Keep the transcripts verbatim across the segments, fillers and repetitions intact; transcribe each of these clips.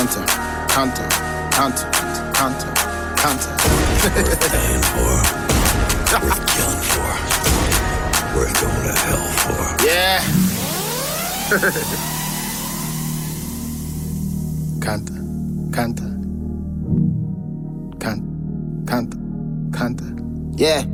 Counter, counter, counter, counter, counter. Worth dying for, worth killing for, worth going to hell for. Yeah. Counter, counter, counter, counter, counter. Yeah.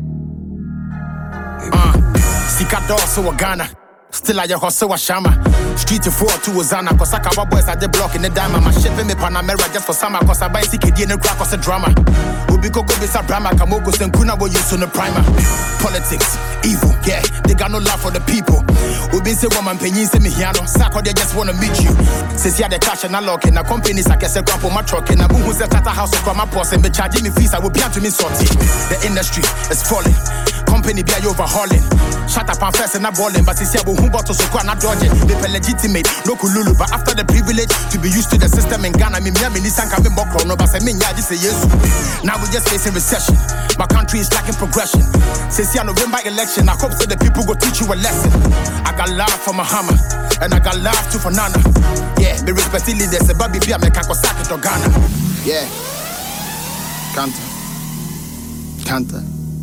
Uh, Sika Dosso or Ghana. Still at your hustle was shama. Street to four to Ozana. Cause I cover boys at the block in the diamond. My shipping me Panamera just for summer. Cause I buy C K D in the crack cause a drama. Ubiko go bisa Brahma. Kamoko Senkuna will use on the primer. Politics, evil, yeah. They got no love for the people. Ubi say woman penny say me hiano. Sako they just wanna meet you. Since you the cash and I lock in a company, I can say grab for my truck. And I boom who's at the house of my boss and be charging me fees. I will be out to me sorting. The industry is falling. Company be overhauling. Shut up and first and not balling. But it's here who bought us so not dodging. They be legitimate, no kululu. But after the privilege to be used to the system in Ghana, me me me nisan coming back no but say me yeah this yes. Now we just facing recession. My country is lacking progression. Since the November election, I hope so the people go teach you a lesson. I got love for Mahama and I got love too for Nana. Yeah, me respect leaders, a baby be a me kako sakit to Ghana. Yeah. Counter. Counter.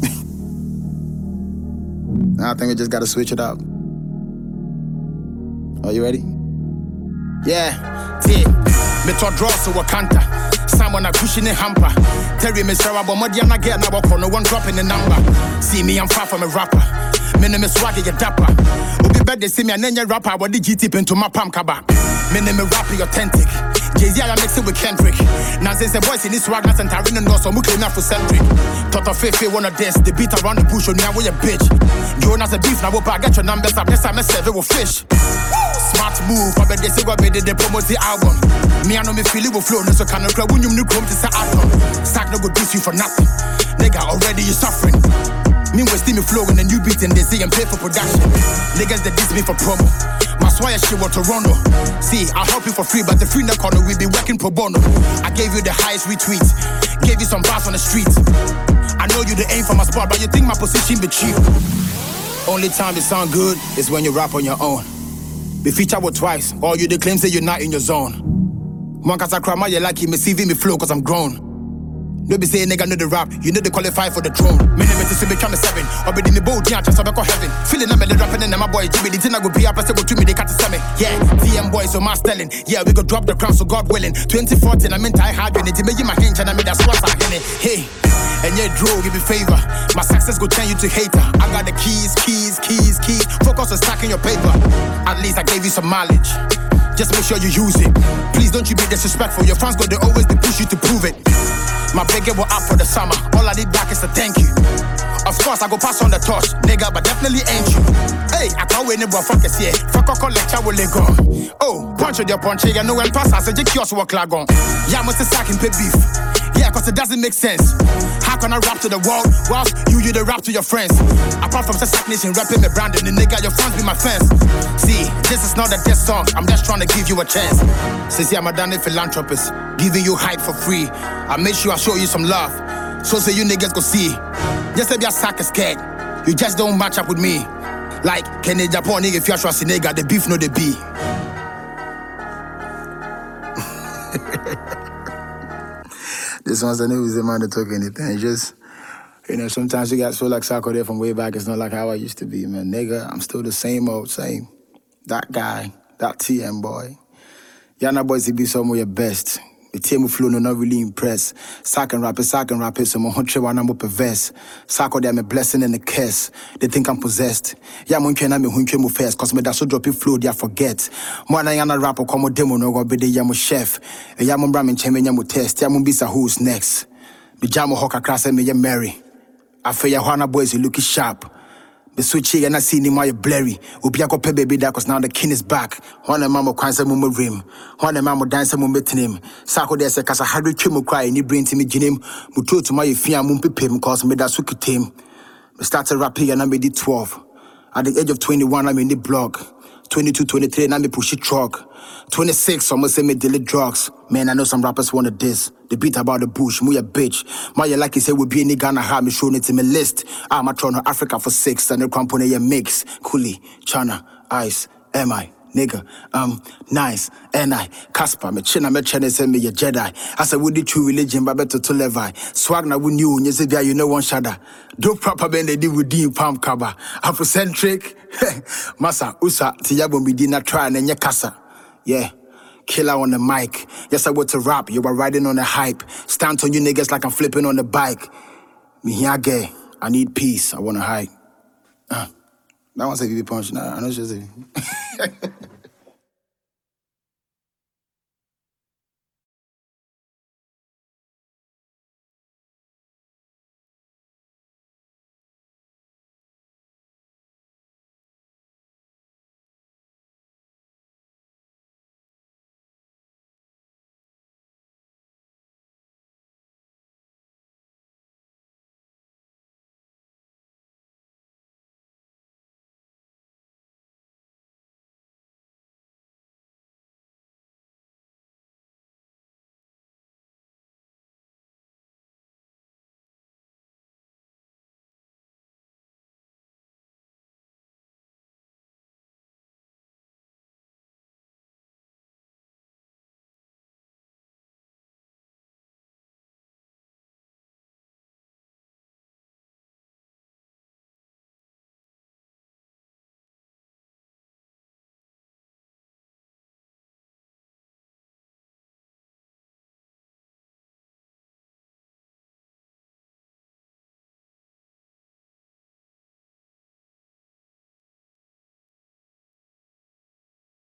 I think we just gotta switch it up. Are you ready? Yeah, see, me to draw so a canter. Someone a cushion in hamper. Terry me Sarah, but Modiana get now walk on no one dropping the number. See me, I'm far from a rapper. Me name is Swaggy, your dapper. Ubi bed they see me and then your rapper. What did you tip into my palm kaba? Me name is rapping authentic. Jay-Z I mix it with Kendrick. Now since the boys in this swag, and Tarina no so much enough for centric. Toto Fefe wanna dance, the beat around the bush on me, I will a bitch. Jonas a beef, now I get your numbers up, next time I serve it with fish. Smart move, I bet they say what made it, they promote the album. Me I know me feel it will flow, no so can I crowd when you new come to say album. Stack no go diss you for nothing. Nigga, already you suffering. Me was steamy flow and then you beat and they say and pay for production. Niggas that diss me for promo. My swire shit was Toronto. See, I'll help you for free, but the free in the corner we be working pro bono. I gave you the highest retweet, gave you some bars on the street. I know you the aim for my spot, but you think my position be cheap. Only time it sound good is when you rap on your own. Be featured with twice, or you the claim say you're not in your zone. One cause I cry my you like you, me C V me flow cause I'm grown. Don't be saying nigga know the rap, you know they qualify for the throne. Me name is to be coming seven, or be in the boat, yeah, just have a heaven. Feeling I'm the rapping and my boy, Jimmy, the thing I go be up, I say go to me, they cut to me. Yeah, T M boys, so my stelling. Yeah, we go drop the crown, so God willing. twenty fourteen, I'm in tie hard, and it's making my hinge, and I made that swat, I it. Hey, and yeah, Drew, give me favor. My success go turn you to hater. I got the keys, keys, keys, keys. Focus on stacking your paper. At least I gave you some mileage. Just make sure you use it. Please don't you be disrespectful. Your fans go, they always they push you to prove it. My big will up for the summer. All I did back is a thank you. Of course, I go pass on the torch, nigga, but definitely ain't you. Hey, I can't wait anymore, fuck us, yeah. Fuck a lecture will they go. Oh, punch with your punch, you know, and pass, I said, you kiosk work lag on. Yeah, I must have sack and pay beef. Yeah, cause it doesn't make sense. How can I rap to the world whilst you, you the rap to your friends? Apart from Sack Nation rapping me Brandon, and nigga, your fans be my fans. See, this is not a diss song, I'm just trying to give you a chance. Since yeah, I'm a damn philanthropist, giving you hype for free. I make sure I show you some love, so say you niggas go see. Just say your sack is scared, you just don't match up with me. Like, Kenny Japan nigga, if you're trusting nigga, the beef no the be. This one's the news, the man to talk anything. Just, you know, sometimes you got so like Sako there from way back. It's not like how I used to be, man. Nigga, I'm still the same old, same. That guy, that T M boy. Yana boys, he be some of your best. The team flow no not really impressed. Sack and rap it, sack and rap it, so my hundred one I'm perverse. Sako them a blessing and a curse. They think I'm possessed. Yeah, mon can me hunche mo first, cause me that so drop it flow, they forget. Mwana yana rapper come demo no go be the yamo chef. E yamo bramin cheme yamo test. Yamo bisa who's next. Me jamo hoka class and me ya Mary. I feel ya Hana boys you looking sharp. The switch and I see him while you're blurry. Ubiako pe baby that cause now the king is back. One mama kwanza mumu rim. One mama dance mumu him. Sako there say kasa hadu chimu cry and he bring to me jinim. Mutu to my fia mumpi pim cause me that suki team. Me started rapping and I made it twelve. At the age of twenty-one I'm in the blog. twenty-two, twenty-three and I me push it truck. twenty-six almost say me delete drugs. Man, I know some rappers wanna diss. The beat about the bush, me a bitch. My like he say we be in Ghana, have me showing it in my list. I'm a Toronto Africa for six, and the company a mix. Kuli, Chana, Ice, M I, nigga, um, nice, and I, Casper, me china me chene send me a Jedi. I said, would the true religion, but better to Levi. Swag na win you, Nyezebia, you know one shada. Do proper bend they did with Dean Palm Kaba. Afrocentric, Massa, Usa, Tiago, we did not try and then casa. Yeah. Killer on the mic. Yes, I want to rap. You were riding on the hype. Stand on you niggas like I'm flipping on the bike. Me here gay. I need peace. I want to hide. Uh, that one's a V V punch. Nah, I know what you're saying.